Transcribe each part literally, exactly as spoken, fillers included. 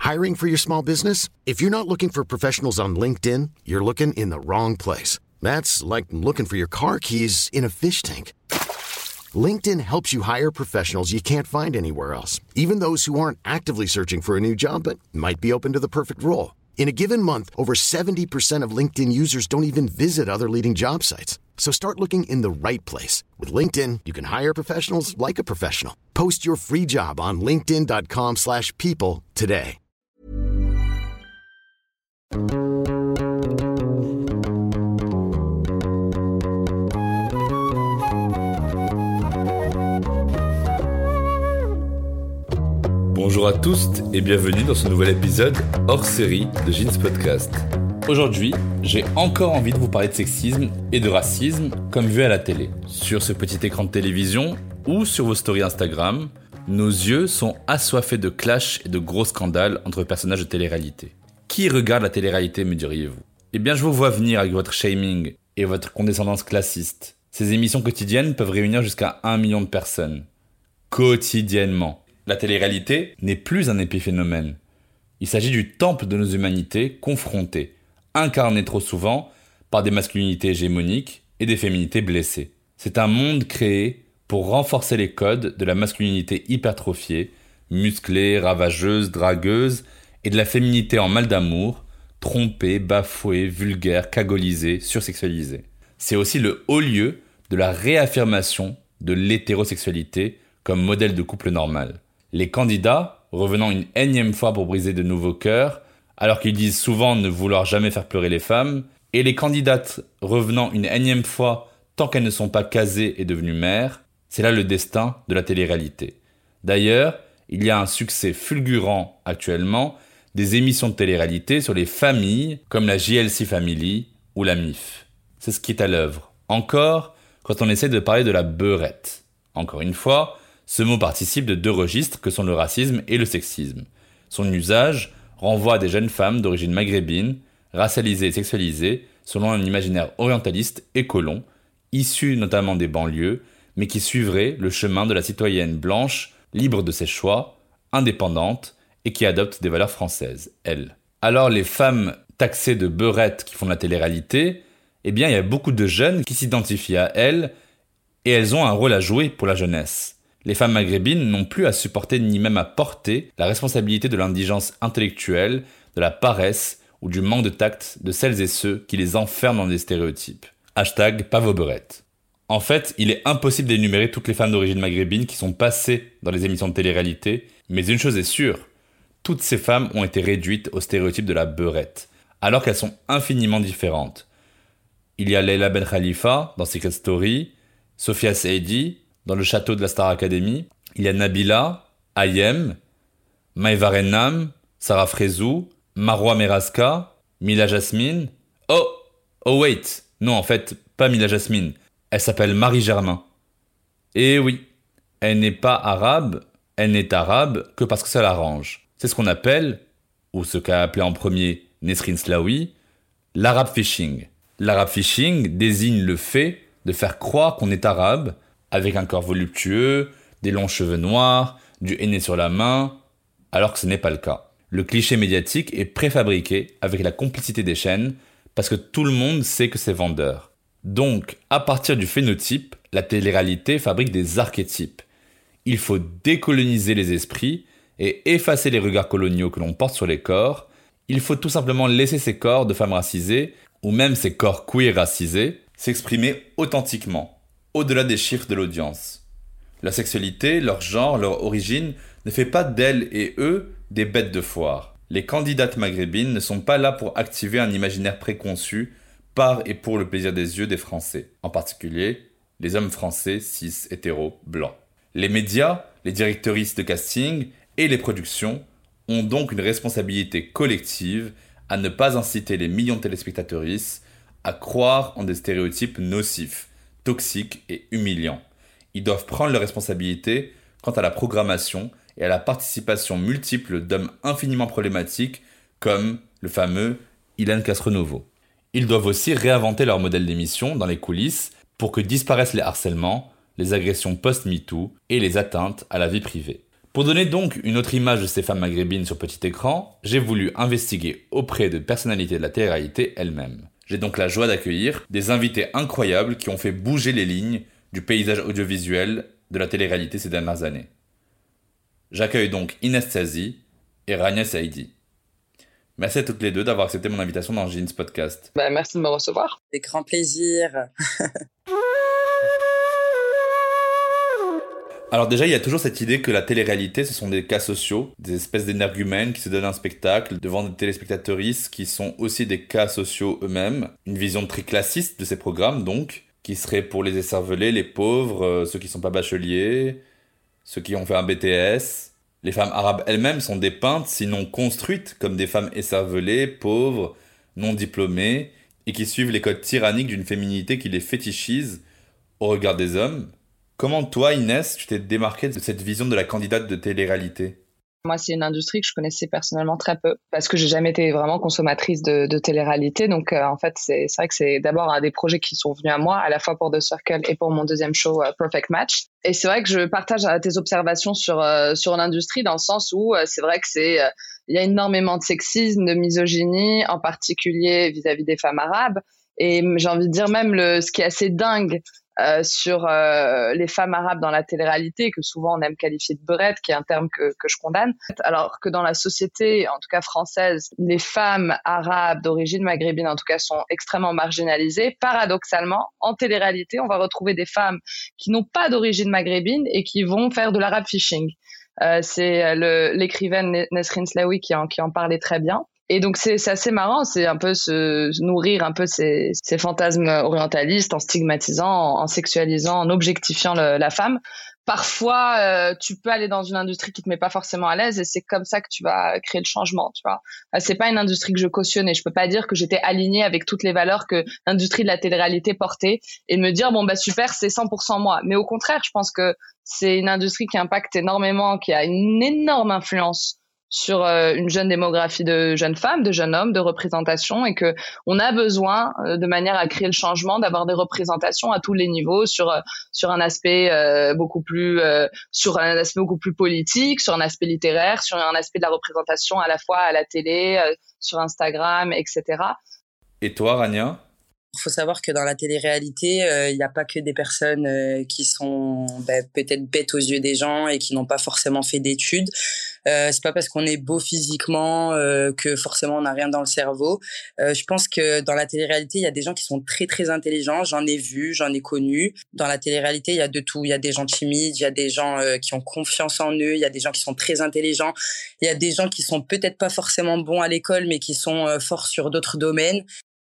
Hiring for your small business? If you're not looking for professionals on LinkedIn, you're looking in the wrong place. That's like looking for your car keys in a fish tank. LinkedIn helps you hire professionals you can't find anywhere else, even those who aren't actively searching for a new job but might be open to the perfect role. In a given month, over seventy percent of LinkedIn users don't even visit other leading job sites. So start looking in the right place. With LinkedIn, you can hire professionals like a professional. Post your free job on linkedin dot com slash people today. Bonjour à tous et bienvenue dans ce nouvel épisode hors série de Jeans Podcast. Aujourd'hui, j'ai encore envie de vous parler de sexisme et de racisme comme vu à la télé. Sur ce petit écran de télévision ou sur vos stories Instagram, nos yeux sont assoiffés de clashs et de gros scandales entre personnages de télé-réalité. Qui regarde la télé-réalité, me diriez-vous ? Eh bien, je vous vois venir avec votre shaming et votre condescendance classiste. Ces émissions quotidiennes peuvent réunir jusqu'à un million de personnes. Quotidiennement. La télé-réalité n'est plus un épiphénomène. Il s'agit du temple de nos humanités confrontées, incarnées trop souvent par des masculinités hégémoniques et des féminités blessées. C'est un monde créé pour renforcer les codes de la masculinité hypertrophiée, musclée, ravageuse, dragueuse, et de la féminité en mal d'amour, trompée, bafouée, vulgaire, cagolisée, sursexualisée. C'est aussi le haut lieu de la réaffirmation de l'hétérosexualité comme modèle de couple normal. Les candidats, revenant une énième fois pour briser de nouveaux cœurs, alors qu'ils disent souvent ne vouloir jamais faire pleurer les femmes, et les candidates revenant une énième fois tant qu'elles ne sont pas casées et devenues mères, c'est là le destin de la télé-réalité. D'ailleurs, il y a un succès fulgurant actuellement des émissions de télé-réalité sur les familles comme la J L C Family ou la M I F. C'est ce qui est à l'œuvre. Encore, quand on essaie de parler de la beurette. Encore une fois, ce mot participe de deux registres que sont le racisme et le sexisme. Son usage renvoie à des jeunes femmes d'origine maghrébine, racialisées et sexualisées selon un imaginaire orientaliste et colon, issu notamment des banlieues, mais qui suivrait le chemin de la citoyenne blanche, libre de ses choix, indépendante et qui adopte des valeurs françaises, elle. Alors les femmes taxées de beurettes qui font de la télé-réalité, eh bien il y a beaucoup de jeunes qui s'identifient à elles et elles ont un rôle à jouer pour la jeunesse. Les femmes maghrébines n'ont plus à supporter ni même à porter la responsabilité de l'indigence intellectuelle, de la paresse ou du manque de tact de celles et ceux qui les enferment dans des stéréotypes. Hashtag pas vos beurettes. En fait, il est impossible d'énumérer toutes les femmes d'origine maghrébine qui sont passées dans les émissions de télé-réalité, mais une chose est sûre, toutes ces femmes ont été réduites au stéréotype de la beurette, alors qu'elles sont infiniment différentes. Il y a Leila Ben Khalifa dans Secret Story, Sophia Saidi dans le château de la Star Academy, il y a Nabila, Ayem, Maïva Rennam, Sarah Frézou, Marwa Meraska, Mila Jasmine. Oh, oh wait, non en fait, pas Mila Jasmine, elle s'appelle Marie Germain. Et oui, elle n'est pas arabe, elle n'est arabe que parce que ça l'arrange. C'est ce qu'on appelle, ou ce qu'a appelé en premier Nesrin Slaoui, l'arabe fishing. L'arabe fishing désigne le fait de faire croire qu'on est arabe, avec un corps voluptueux, des longs cheveux noirs, du henné sur la main, alors que ce n'est pas le cas. Le cliché médiatique est préfabriqué avec la complicité des chaînes, parce que tout le monde sait que c'est vendeur. Donc, à partir du phénotype, la télé-réalité fabrique des archétypes. Il faut décoloniser les esprits et effacer les regards coloniaux que l'on porte sur les corps. Il faut tout simplement laisser ces corps de femmes racisées, ou même ces corps queer racisés, s'exprimer authentiquement, au-delà des chiffres de l'audience. La sexualité, leur genre, leur origine ne fait pas d'elles et eux des bêtes de foire. Les candidates maghrébines ne sont pas là pour activer un imaginaire préconçu par et pour le plaisir des yeux des Français, en particulier les hommes français cis, hétéros, blancs. Les médias, les directrices de casting et les productions ont donc une responsabilité collective à ne pas inciter les millions de téléspectatrices à croire en des stéréotypes nocifs, toxiques et humiliants. Ils doivent prendre leurs responsabilités quant à la programmation et à la participation multiple d'hommes infiniment problématiques comme le fameux Ilan Castronovo. Ils doivent aussi réinventer leur modèle d'émission dans les coulisses pour que disparaissent les harcèlements, les agressions post-MeToo et les atteintes à la vie privée. Pour donner donc une autre image de ces femmes maghrébines sur petit écran, j'ai voulu investiguer auprès de personnalités de la télé-réalité elles-mêmes. J'ai donc la joie d'accueillir des invités incroyables qui ont fait bouger les lignes du paysage audiovisuel de la télé-réalité ces dernières années. J'accueille donc Inès Tzazi et Rania Saidi. Merci à toutes les deux d'avoir accepté mon invitation dans Jeans Podcast. Bah, merci de me recevoir. Avec grand plaisir. Alors déjà, il y a toujours cette idée que la télé-réalité, ce sont des cas sociaux, des espèces d'énergumènes qui se donnent un spectacle devant des téléspectatrices qui sont aussi des cas sociaux eux-mêmes. Une vision très classiste de ces programmes, donc, qui serait pour les écervelés, les pauvres, euh, ceux qui sont pas bacheliers, ceux qui ont fait un B T S. Les femmes arabes elles-mêmes sont dépeintes, sinon construites, comme des femmes écervelées, pauvres, non diplômées, et qui suivent les codes tyranniques d'une féminité qui les fétichise au regard des hommes. Comment toi, Inès, tu t'es démarquée de cette vision de la candidate de télé-réalité ? Moi, c'est une industrie que je connaissais personnellement très peu parce que j'ai jamais été vraiment consommatrice de, de télé-réalité. Donc, euh, en fait, c'est, c'est vrai que c'est d'abord un des projets qui sont venus à moi, à la fois pour The Circle et pour mon deuxième show uh, Perfect Match. Et c'est vrai que je partage uh, tes observations sur uh, sur l'industrie dans le sens où uh, c'est vrai que c'est uh, il y a énormément de sexisme, de misogynie, en particulier vis-à-vis des femmes arabes. Et j'ai envie de dire même le ce qui est assez dingue. Euh, sur euh, les femmes arabes dans la télé-réalité, que souvent on aime qualifier de beurettes, qui est un terme que, que je condamne, alors que dans la société, en tout cas française, les femmes arabes d'origine maghrébine, en tout cas, sont extrêmement marginalisées. Paradoxalement, en télé-réalité, on va retrouver des femmes qui n'ont pas d'origine maghrébine et qui vont faire de l'arabe fishing. Euh, c'est le, l'écrivaine Nesrin Slaoui qui en, qui en parlait très bien. Et donc c'est, c'est assez marrant, c'est un peu se nourrir un peu ces, ces fantasmes orientalistes en stigmatisant, en, en sexualisant, en objectifiant le, la femme. Parfois, euh, tu peux aller dans une industrie qui te met pas forcément à l'aise et c'est comme ça que tu vas créer le changement, tu vois. Euh, c'est pas une industrie que je cautionne et je peux pas dire que j'étais alignée avec toutes les valeurs que l'industrie de la télé-réalité portait et me dire bon bah super, c'est cent pour cent moi. Mais au contraire, je pense que c'est une industrie qui impacte énormément, qui a une énorme influence sur euh, une jeune démographie de jeunes femmes, de jeunes hommes, de représentation et que on a besoin euh, de manière à créer le changement d'avoir des représentations à tous les niveaux sur euh, sur un aspect euh, beaucoup plus euh, sur un aspect beaucoup plus politique, sur un aspect littéraire, sur un aspect de la représentation à la fois à la télé, euh, sur Instagram, et cetera. Et toi, Rania ? Il faut savoir que dans la télé-réalité, il euh, n'y a pas que des personnes euh, qui sont bah, peut-être bêtes aux yeux des gens et qui n'ont pas forcément fait d'études. Euh, c'est pas parce qu'on est beau physiquement euh, que forcément on n'a rien dans le cerveau. Euh, je pense que dans la télé-réalité, il y a des gens qui sont très très intelligents. J'en ai vu, j'en ai connu. Dans la télé-réalité, il y a de tout. Il y a des gens timides, il y a des gens euh, qui ont confiance en eux, il y a des gens qui sont très intelligents, il y a des gens qui sont peut-être pas forcément bons à l'école, mais qui sont euh, forts sur d'autres domaines.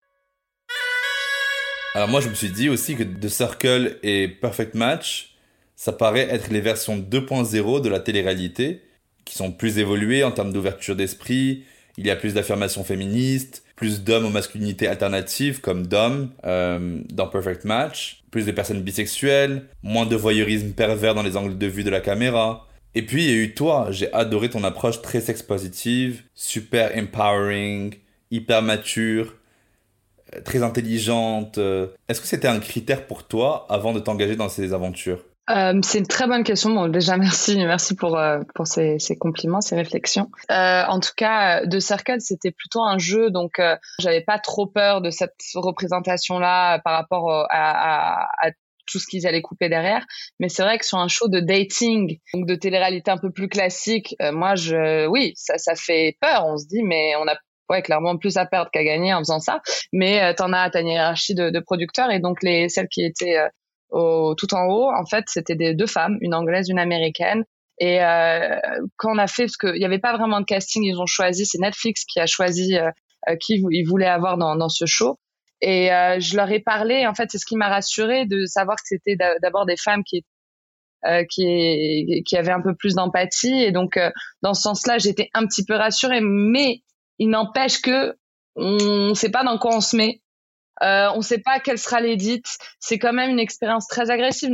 Alors moi, je me suis dit aussi que The Circle et Perfect Match, ça paraît être les versions deux point zéro de la télé-réalité, qui sont plus évoluées en termes d'ouverture d'esprit. Il y a plus d'affirmations féministes, plus d'hommes aux masculinités alternatives comme Dom euh, dans Perfect Match, plus de personnes bisexuelles, moins de voyeurisme pervers dans les angles de vue de la caméra. Et puis il y a eu toi, j'ai adoré ton approche très sex-positive, super empowering, hyper mature, très intelligente. Est-ce que c'était un critère pour toi avant de t'engager dans ces aventures ? Euh, c'est une très bonne question. Bon, déjà, merci, merci pour euh, pour ces, ces compliments, ces réflexions. Euh, en tout cas, The Circle, c'était plutôt un jeu, donc euh, j'avais pas trop peur de cette représentation-là par rapport à, à, à tout ce qu'ils allaient couper derrière. Mais c'est vrai que sur un show de dating, donc de télé-réalité un peu plus classique, euh, moi, je, oui, ça, ça fait peur. On se dit, mais on a ouais, clairement plus à perdre qu'à gagner en faisant ça. Mais euh, t'en as à ta hiérarchie de, de producteurs et donc les celles qui étaient euh, au, tout en haut, en fait, c'était des deux femmes, une anglaise, une américaine. Et euh, quand on a fait, parce qu'il n'y avait pas vraiment de casting, ils ont choisi, c'est Netflix qui a choisi euh, qui ils voulaient avoir dans, dans ce show. Et euh, je leur ai parlé, en fait, c'est ce qui m'a rassurée de savoir que c'était d'abord des femmes qui euh, qui qui avaient un peu plus d'empathie. Et donc, euh, dans ce sens-là, j'étais un petit peu rassurée. Mais il n'empêche que on ne sait pas dans quoi on se met. Euh, on ne sait pas quelle sera l'édite. C'est quand même une expérience très agressive. Donc,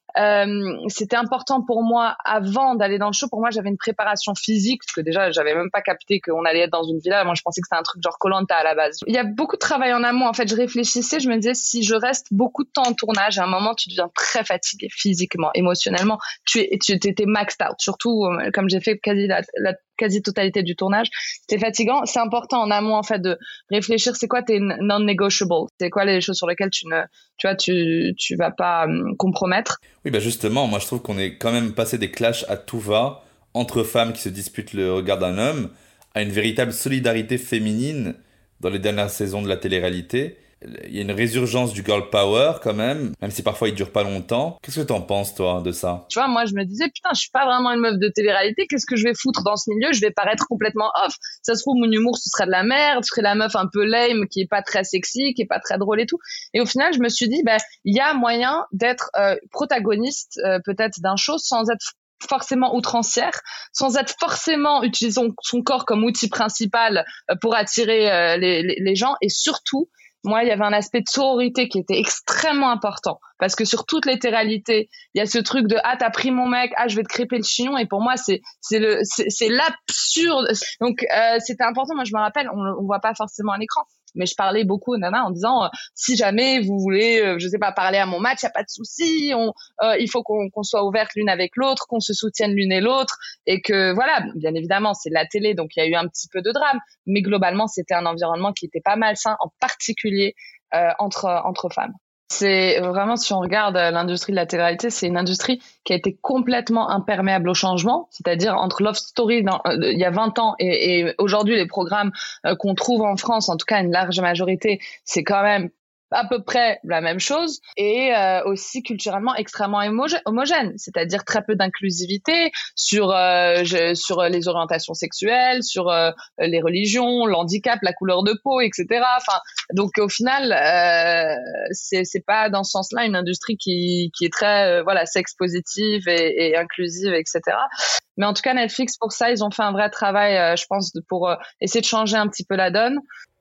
euh, c'était important pour moi avant d'aller dans le show. Pour moi, j'avais une préparation physique parce que déjà, j'avais même pas capté qu'on allait être dans une villa. Moi, je pensais que c'était un truc genre Koh-Lanta à la base. Il y a beaucoup de travail en amont. En fait, je réfléchissais, je me disais si je reste beaucoup de temps en tournage, à un moment, tu deviens très fatigué physiquement, émotionnellement. Tu es, tu étais maxed out. Surtout, euh, comme j'ai fait quasi la, la quasi-totalité du tournage, c'était fatigant. C'est important en amont, en fait, de réfléchir, c'est quoi tes non-negotiables, c'est quoi les choses sur lesquelles tu ne, tu vois, tu, tu vas pas um, compromettre. Oui, bah justement, moi je trouve qu'on est quand même passé des clashs à tout va, entre femmes qui se disputent le regard d'un homme, à une véritable solidarité féminine dans les dernières saisons de la télé-réalité. Il y a une résurgence du girl power quand même, même si parfois il dure pas longtemps. Qu'est-ce que t'en penses, toi, de ça? Tu vois, moi, je me disais, putain, je suis pas vraiment une meuf de télé-réalité. Qu'est-ce que je vais foutre dans ce milieu? Je vais paraître complètement off. Ça se trouve, mon humour, ce serait de la merde. Je serais la meuf un peu lame, qui est pas très sexy, qui est pas très drôle et tout. Et au final, je me suis dit, ben, il y a moyen d'être euh, protagoniste, euh, peut-être d'un show sans être forcément outrancière, sans être forcément utilisant son corps comme outil principal euh, pour attirer euh, les, les, les gens. Et surtout, moi, il y avait un aspect de sororité qui était extrêmement important. Parce que sur toutes les téléréalités, il y a ce truc de « Ah, t'as pris mon mec, ah, je vais te crêper le chignon ». Et pour moi, c'est, c'est, le, c'est, c'est l'absurde. Donc, euh, c'était important. Moi, je me rappelle, on ne voit pas forcément à l'écran. Mais je parlais beaucoup aux nanas en disant euh, si jamais vous voulez, euh, je sais pas, parler à mon match, il y a pas de souci. On, euh, il faut qu'on, qu'on soit ouvertes l'une avec l'autre, qu'on se soutienne l'une et l'autre, et que voilà, bien évidemment, c'est de la télé, donc il y a eu un petit peu de drame, mais globalement, c'était un environnement qui était pas malsain, en particulier euh, entre entre femmes. C'est vraiment, si on regarde l'industrie de la télé-réalité, c'est une industrie qui a été complètement imperméable au changement, c'est-à-dire entre Love Story dans, euh, il y a vingt ans et, et aujourd'hui les programmes euh, qu'on trouve en France, en tout cas une large majorité, c'est quand même à peu près la même chose, et euh, aussi culturellement extrêmement homogène, homogène, c'est-à-dire très peu d'inclusivité sur euh, je, sur les orientations sexuelles, sur euh, les religions, l'handicap, la couleur de peau, et cetera. Enfin, donc au final, euh, c'est c'est pas dans ce sens-là une industrie qui qui est très euh, voilà sex positive et, et inclusive, et cetera. Mais en tout cas, Netflix pour ça, ils ont fait un vrai travail, euh, je pense, pour euh, essayer de changer un petit peu la donne.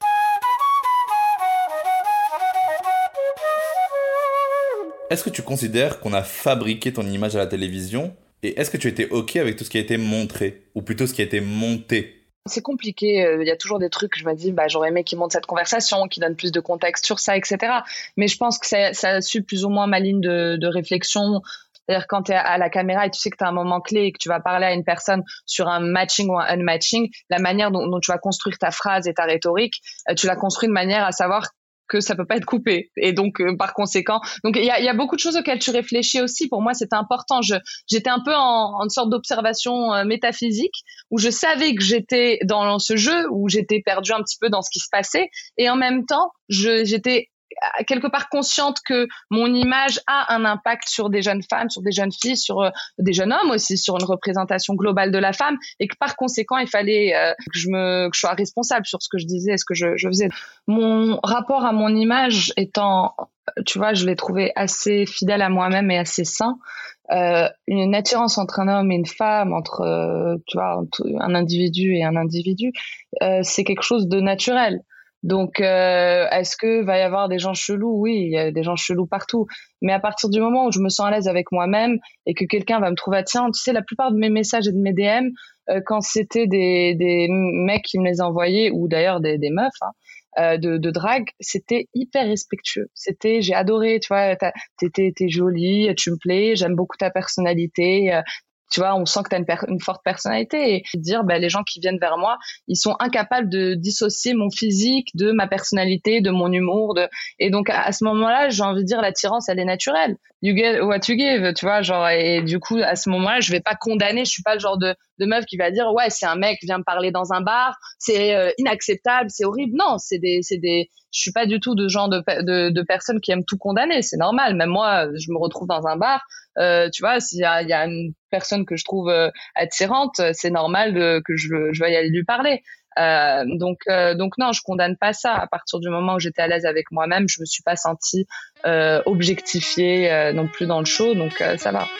Est-ce que tu considères qu'on a fabriqué ton image à la télévision? Et est-ce que tu étais OK avec tout ce qui a été montré? Ou plutôt ce qui a été monté? C'est compliqué, il y a toujours des trucs que je me dis, bah, j'aurais aimé qu'ils montent cette conversation, qu'ils donnent plus de contexte sur ça, et cetera. Mais je pense que ça, ça suit plus ou moins ma ligne de, de réflexion. C'est-à-dire quand tu es à la caméra et tu sais que tu as un moment clé et que tu vas parler à une personne sur un matching ou un unmatching, la manière dont, dont tu vas construire ta phrase et ta rhétorique, tu la construis de manière à savoir que ça peut pas être coupé, et donc euh, par conséquent, donc il y a, y a beaucoup de choses auxquelles tu réfléchis aussi. Pour moi, c'était important. Je j'étais un peu en, en sorte d'observation euh, métaphysique, où je savais que j'étais dans ce jeu, où j'étais perdue un petit peu dans ce qui se passait, et en même temps, je j'étais quelque part consciente que mon image a un impact sur des jeunes femmes, sur des jeunes filles, sur euh, des jeunes hommes aussi, sur une représentation globale de la femme, et que par conséquent, il fallait euh, que je me, que je sois responsable sur ce que je disais et ce que je, je faisais. Mon rapport à mon image étant, tu vois, je l'ai trouvé assez fidèle à moi-même et assez sain. Euh, une attirance entre un homme et une femme, entre, euh, tu vois, un individu et un individu, euh, c'est quelque chose de naturel. Donc, euh, est-ce que va y avoir des gens chelous? Oui, il y a des gens chelous partout. Mais à partir du moment où je me sens à l'aise avec moi-même et que quelqu'un va me trouver, tiens, tu sais, la plupart de mes messages et de mes D M, euh, quand c'était des, des mecs qui me les envoyaient, ou d'ailleurs des, des meufs, hein, euh, de, de drague, c'était hyper respectueux. C'était, j'ai adoré, tu vois, t'as, t'es, t'es, t'es jolie, tu me plais, j'aime beaucoup ta personnalité. Euh, Tu vois, on sent que tu as une, per- une forte personnalité, et dire, bah, les gens qui viennent vers moi, ils sont incapables de dissocier mon physique de ma personnalité, de mon humour, de, et donc, à, à ce moment-là, j'ai envie de dire, l'attirance, elle est naturelle. You get what you give, tu vois, genre, et du coup, à ce moment-là, je vais pas condamner, je suis pas le genre de, de meuf qui va dire, ouais, c'est un mec qui vient me parler dans un bar, c'est euh, inacceptable, c'est horrible. Non, c'est des, c'est des, je suis pas du tout de genre de, de, de personnes qui aiment tout condamner, c'est normal. Même moi, je me retrouve dans un bar, euh, tu vois, s'il y a, il y a une personne que je trouve euh, attirante, c'est normal de, que je, je veuille aller lui parler. Euh, donc, euh, donc non, je condamne pas ça. À partir du moment où j'étais à l'aise avec moi-même, je me suis pas sentie euh, objectifiée euh, non plus dans le show, donc euh, ça va.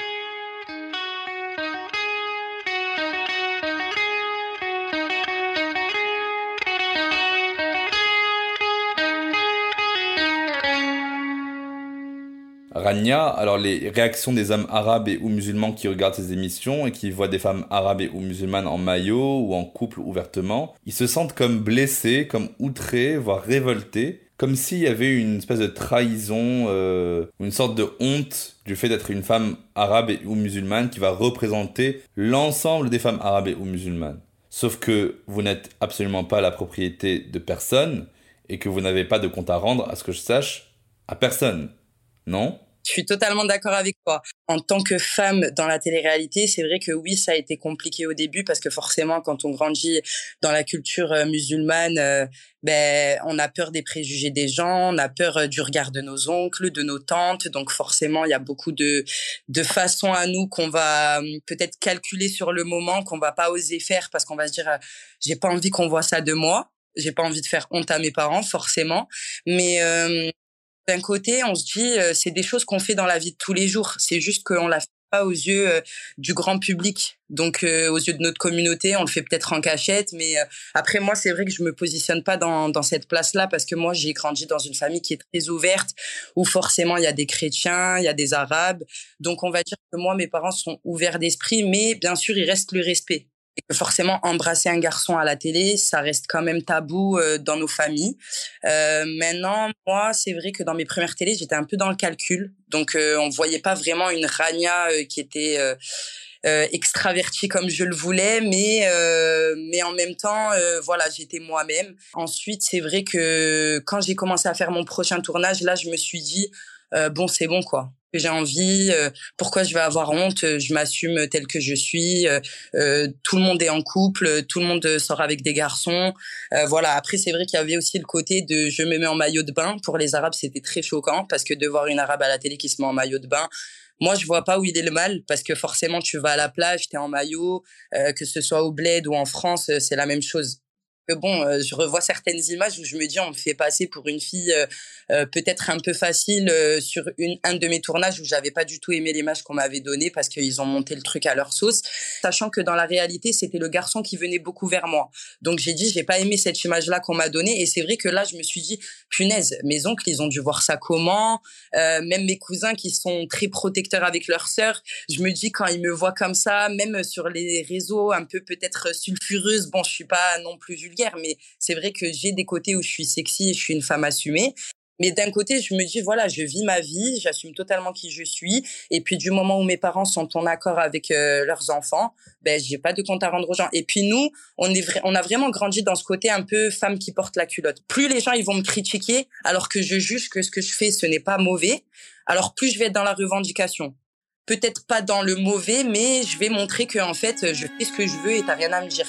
Rania, alors les réactions des hommes arabes et ou musulmans qui regardent ces émissions et qui voient des femmes arabes et ou musulmanes en maillot ou en couple ouvertement, ils se sentent comme blessés, comme outrés, voire révoltés, comme s'il y avait une espèce de trahison, euh, une sorte de honte du fait d'être une femme arabe et ou musulmane qui va représenter l'ensemble des femmes arabes et ou musulmanes. Sauf que vous n'êtes absolument pas la propriété de personne et que vous n'avez pas de compte à rendre, à ce que je sache, à personne. Non ? Je suis totalement d'accord avec toi. En tant que femme dans la télé-réalité, c'est vrai que oui, ça a été compliqué au début parce que forcément, quand on grandit dans la culture euh, musulmane, euh, ben, on a peur des préjugés des gens, on a peur euh, du regard de nos oncles, de nos tantes. Donc forcément, il y a beaucoup de de façons à nous qu'on va euh, peut-être calculer sur le moment, qu'on va pas oser faire parce qu'on va se dire, euh, j'ai pas envie qu'on voit ça de moi. J'ai pas envie de faire honte à mes parents, forcément. Mais euh, d'un côté, on se dit, euh, c'est des choses qu'on fait dans la vie de tous les jours. C'est juste qu'on la fait pas aux yeux euh, du grand public. Donc, euh, aux yeux de notre communauté, on le fait peut-être en cachette. Mais euh, après, moi, c'est vrai que je me positionne pas dans, dans cette place-là parce que moi, j'ai grandi dans une famille qui est très ouverte, où forcément, il y a des chrétiens, il y a des arabes. Donc, on va dire que moi, mes parents sont ouverts d'esprit, mais bien sûr, il reste le respect. Et que forcément, embrasser un garçon à la télé, ça reste quand même tabou euh, dans nos familles. Euh, maintenant, moi, c'est vrai que dans mes premières télés, j'étais un peu dans le calcul. Donc, euh, on voyait pas vraiment une Rania euh, qui était euh, euh, extravertie comme je le voulais, mais euh, mais en même temps, euh, voilà, j'étais moi-même. Ensuite, c'est vrai que quand j'ai commencé à faire mon prochain tournage, là, je me suis dit, euh, bon, c'est bon, quoi. J'ai envie, euh, pourquoi je vais avoir honte, je m'assume telle que je suis, euh, euh, tout le monde est en couple, tout le monde sort avec des garçons, euh, voilà. Après, c'est vrai qu'il y avait aussi le côté de je me mets en maillot de bain. Pour les Arabes, c'était très choquant parce que de voir une Arabe à la télé qui se met en maillot de bain, moi, je vois pas où il est le mal parce que forcément, tu vas à la plage, t'es en maillot, euh, que ce soit au Bled ou en France, c'est la même chose. Que bon, euh, je revois certaines images où je me dis on me fait passer pour une fille euh, euh, peut-être un peu facile euh, sur une, un de mes tournages où j'avais pas du tout aimé l'image qu'on m'avait donnée parce qu'ils ont monté le truc à leur sauce, sachant que dans la réalité c'était le garçon qui venait beaucoup vers moi. Donc j'ai dit j'ai pas aimé cette image-là qu'on m'a donnée et c'est vrai que là je me suis dit punaise, mes oncles ils ont dû voir ça comment, euh, même mes cousins qui sont très protecteurs avec leurs sœurs, je me dis quand ils me voient comme ça, même sur les réseaux un peu peut-être sulfureuse, bon je suis pas non plus vulgaire mais c'est vrai que j'ai des côtés où je suis sexy et je suis une femme assumée. Mais d'un côté, je me dis, voilà, je vis ma vie, j'assume totalement qui je suis. Et puis, du moment où mes parents sont en accord avec euh, leurs enfants, ben, j'ai pas de compte à rendre aux gens. Et puis, nous, on est vra- on a vraiment grandi dans ce côté un peu femme qui porte la culotte. Plus les gens, ils vont me critiquer, alors que je juge que ce que je fais, ce n'est pas mauvais. Alors, plus je vais être dans la revendication. Peut-être pas dans le mauvais, mais je vais montrer que, en fait, je fais ce que je veux et t'as rien à me dire.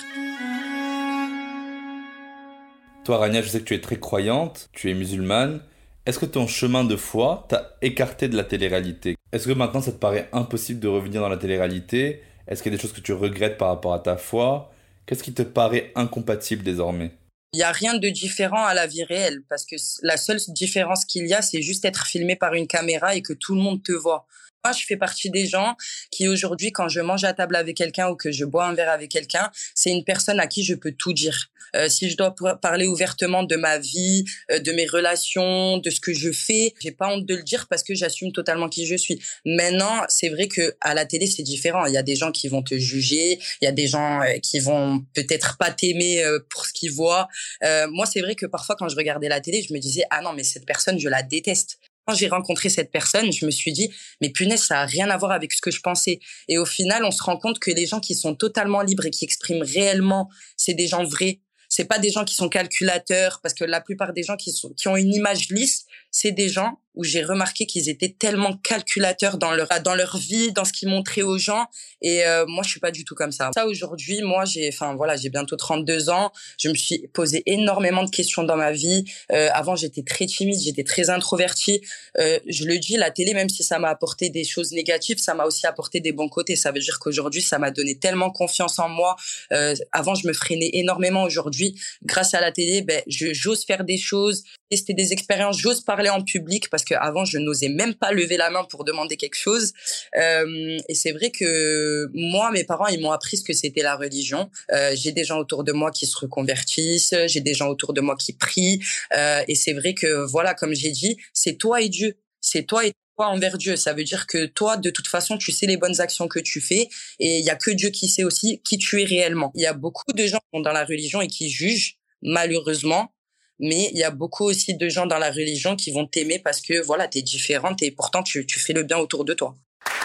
Toi, Rania, je sais que tu es très croyante, tu es musulmane. Est-ce que ton chemin de foi t'a écarté de la télé-réalité ? Est-ce que maintenant, ça te paraît impossible de revenir dans la télé-réalité ? Est-ce qu'il y a des choses que tu regrettes par rapport à ta foi ? Qu'est-ce qui te paraît incompatible désormais ? Il n'y a rien de différent à la vie réelle parce que la seule différence qu'il y a, c'est juste être filmé par une caméra et que tout le monde te voit. Moi, je fais partie des gens qui aujourd'hui, quand je mange à table avec quelqu'un ou que je bois un verre avec quelqu'un, c'est une personne à qui je peux tout dire. Euh, si je dois parler ouvertement de ma vie, euh, de mes relations, de ce que je fais, j'ai pas honte de le dire parce que j'assume totalement qui je suis. Maintenant, c'est vrai que à la télé, c'est différent. Il y a des gens qui vont te juger, il y a des gens euh, qui vont peut-être pas t'aimer euh, pour ce qu'ils voient. Euh, moi, c'est vrai que parfois, quand je regardais la télé, je me disais, ah non, mais cette personne, je la déteste. Quand j'ai rencontré cette personne, je me suis dit, mais punaise, ça a rien à voir avec ce que je pensais. Et au final, on se rend compte que les gens qui sont totalement libres et qui expriment réellement, c'est des gens vrais. C'est pas des gens qui sont calculateurs, parce que la plupart des gens qui sont, qui ont une image lisse, c'est des gens où j'ai remarqué qu'ils étaient tellement calculateurs dans leur, dans leur vie, dans ce qu'ils montraient aux gens. Et euh, moi, je suis pas du tout comme ça. Ça, aujourd'hui, moi, j'ai, enfin, voilà, j'ai bientôt trente-deux ans. Je me suis posé énormément de questions dans ma vie. Euh, avant, j'étais très timide, j'étais très introvertie. Euh, je le dis, la télé, même si ça m'a apporté des choses négatives, ça m'a aussi apporté des bons côtés. Ça veut dire qu'aujourd'hui, ça m'a donné tellement confiance en moi. Euh, avant, je me freinais énormément. Aujourd'hui, grâce à la télé, ben, je, j'ose faire des choses, tester des expériences, j'ose parler en public parce qu'avant, je n'osais même pas lever la main pour demander quelque chose. Euh, et c'est vrai que moi, mes parents, ils m'ont appris ce que c'était la religion. Euh, j'ai des gens autour de moi qui se reconvertissent, j'ai des gens autour de moi qui prient. Euh, et c'est vrai que, voilà, comme j'ai dit, c'est toi et Dieu. C'est toi et foi envers Dieu. Ça veut dire que toi, de toute façon, tu sais les bonnes actions que tu fais et il y a que Dieu qui sait aussi qui tu es réellement. Il y a beaucoup de gens qui sont dans la religion et qui jugent, malheureusement, mais il y a beaucoup aussi de gens dans la religion qui vont t'aimer parce que voilà, t'es différente et pourtant tu, tu fais le bien autour de toi.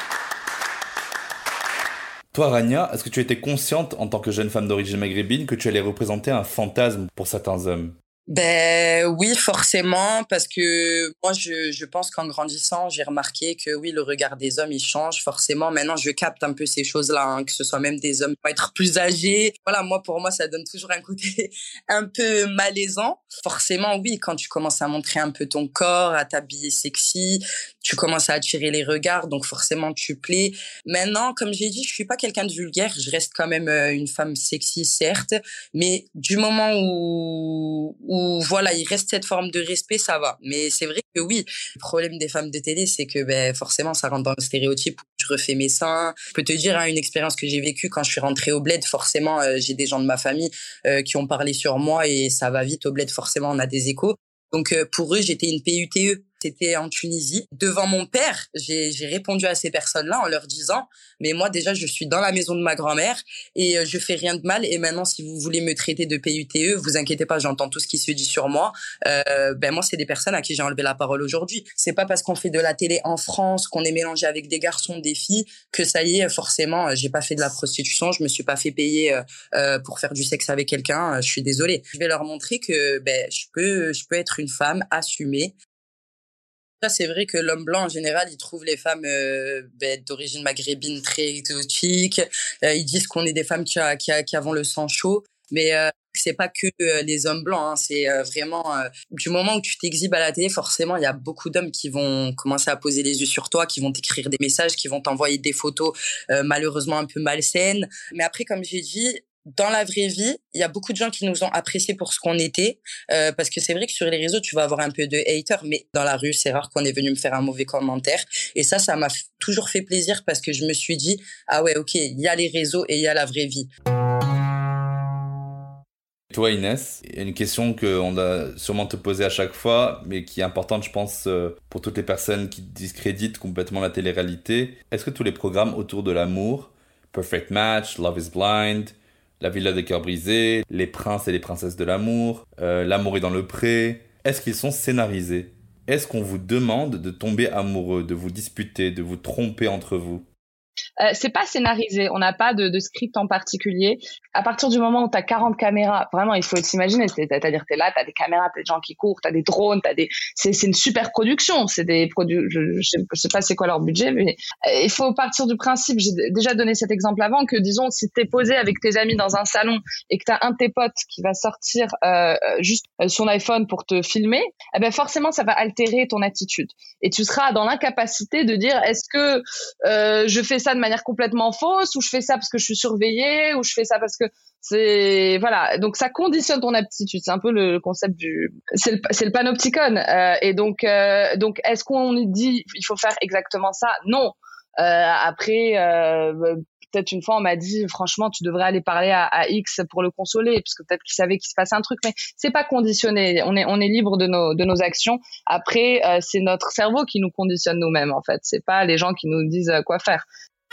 Toi, Rania, est-ce que tu étais consciente, en tant que jeune femme d'origine maghrébine, que tu allais représenter un fantasme pour certains hommes ? Ben oui, forcément, parce que moi, je, je pense qu'en grandissant, j'ai remarqué que oui, le regard des hommes, il change forcément. Maintenant, je capte un peu ces choses-là, hein, que ce soit même des hommes qui vont être plus âgés. Voilà, moi, pour moi, ça donne toujours un côté un peu malaisant. Forcément, oui, quand tu commences à montrer un peu ton corps, à t'habiller sexy, tu commences à attirer les regards, donc forcément, tu plais. Maintenant, comme j'ai dit, je suis pas quelqu'un de vulgaire, je reste quand même une femme sexy, certes, mais du moment où où voilà, il reste cette forme de respect, ça va. Mais c'est vrai que oui, le problème des femmes de télé, c'est que ben forcément, ça rentre dans le stéréotype où je refais mes seins. Je peux te dire, hein, une expérience que j'ai vécue quand je suis rentrée au bled, forcément, euh, j'ai des gens de ma famille euh, qui ont parlé sur moi et ça va vite au bled, forcément, on a des échos. Donc euh, pour eux, j'étais une P U T E. C'était en Tunisie. Devant mon père, j'ai, j'ai répondu à ces personnes-là en leur disant « Mais moi, déjà, je suis dans la maison de ma grand-mère et euh, je fais rien de mal. Et maintenant, si vous voulez me traiter de P U T E, vous inquiétez pas, j'entends tout ce qui se dit sur moi. Euh, ben moi, c'est des personnes à qui j'ai enlevé la parole aujourd'hui. C'est pas parce qu'on fait de la télé en France, qu'on est mélangé avec des garçons, des filles, que ça y est, forcément, j'ai pas fait de la prostitution, je me suis pas fait payer euh, euh, pour faire du sexe avec quelqu'un. Je suis désolée. Je vais leur montrer que ben je peux, je peux être une femme assumée. Ça, c'est vrai que l'homme blanc, en général, il trouve les femmes euh, ben, d'origine maghrébine très exotiques. Euh, ils disent qu'on est des femmes qui, a, qui, a, qui avons le sang chaud. Mais euh, c'est pas que euh, les hommes blancs. Hein. C'est euh, vraiment... Euh, du moment où tu t'exhibes à la télé, forcément, il y a beaucoup d'hommes qui vont commencer à poser les yeux sur toi, qui vont t'écrire des messages, qui vont t'envoyer des photos euh, malheureusement un peu malsaines. Mais après, comme j'ai dit... Dans la vraie vie, il y a beaucoup de gens qui nous ont appréciés pour ce qu'on était, euh, parce que c'est vrai que sur les réseaux, tu vas avoir un peu de haters, mais dans la rue, c'est rare qu'on est venu me faire un mauvais commentaire. Et ça, ça m'a f- toujours fait plaisir parce que je me suis dit, ah ouais, ok, il y a les réseaux et il y a la vraie vie. Toi, Inès, il y a une question qu'on doit sûrement te poser à chaque fois, mais qui est importante, je pense, pour toutes les personnes qui discréditent complètement la télé-réalité. Est-ce que tous les programmes autour de l'amour, Perfect Match, Love is Blind, La Villa des Cœurs Brisés, Les Princes et les Princesses de l'amour, euh, L'amour est dans le pré, est-ce qu'ils sont scénarisés ? Est-ce qu'on vous demande de tomber amoureux, de vous disputer, de vous tromper entre vous ? Euh, c'est pas scénarisé, on n'a pas de, de script en particulier. À partir du moment où t'as quarante caméras, vraiment, il faut s'imaginer, c'est-à-dire t'es là, t'as des caméras, t'as des gens qui courent, t'as des drones, t'as des, c'est, c'est une super production. C'est des produits, je, je, sais, je sais pas c'est quoi leur budget, mais il faut partir du principe. J'ai déjà donné cet exemple avant que, disons, si t'es posé avec tes amis dans un salon et que t'as un de tes potes qui va sortir euh, juste son iPhone pour te filmer, eh ben forcément ça va altérer ton attitude et tu seras dans l'incapacité de dire est-ce que euh, je fais ça de manière complètement fausse ou je fais ça parce que je suis surveillée ou je fais ça parce que c'est voilà, donc ça conditionne ton aptitude. C'est un peu le concept du c'est le c'est le panopticon euh, et donc euh, donc est-ce qu'on dit il faut faire exactement ça? Non. Euh, après euh, peut-être une fois on m'a dit franchement tu devrais aller parler à, à X pour le consoler parce que peut-être qu'il savait qu'il se passait un truc, mais c'est pas conditionné. On est on est libre de nos de nos actions. Après euh, c'est notre cerveau qui nous conditionne nous-mêmes en fait. C'est pas les gens qui nous disent quoi faire.